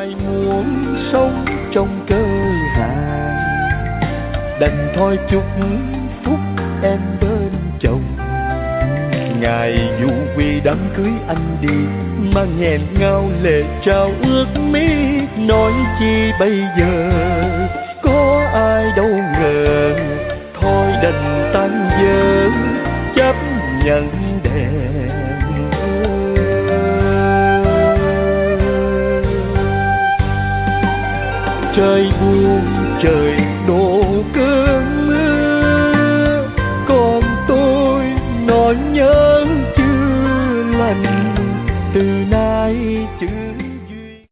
ai muốn sống trong cơ hàn, đành thôi chúc phúc em bên chồng. Ngày dù quy đám cưới anh đi, mà nghẹn ngào lệ trao ước mi, nói chi bây giờ có ai đâu ngờ. Thôi đành tan vỡ chấp nhận đèn. Trời buông trời đổ